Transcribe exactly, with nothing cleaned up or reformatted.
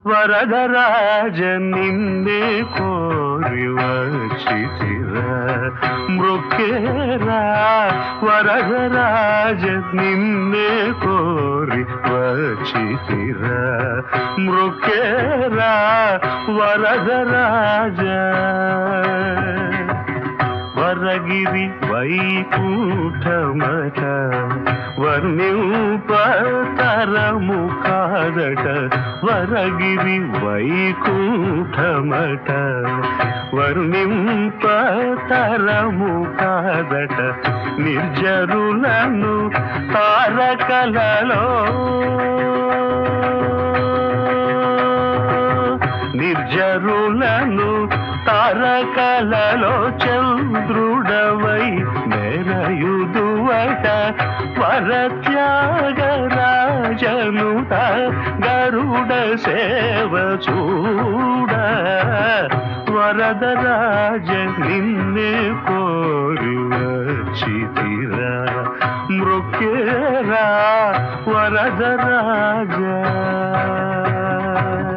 వరదరాజ నిన్నే కోరి వచ్చితిరా మృక్కేరా వరదరాజ నిన్నే కోరి వచ్చితిరా మృక్కేరా వరదరాజ వరగిరి వైకుంఠమట వర్ణింపతరము కాదట వరగిరి వైకుంఠమట వర్ణింపతరము కాదట నిర్జరులను తారకలలో నిర్జరులను తారకలలో చంద్రుడవై మెరయుదువట వరత్యాగరాజనుత గరుడ సేవ చూడ వరదరాజ నిన్నే కోరి వచ్చితిరా మృక్కేరా వరదరాజ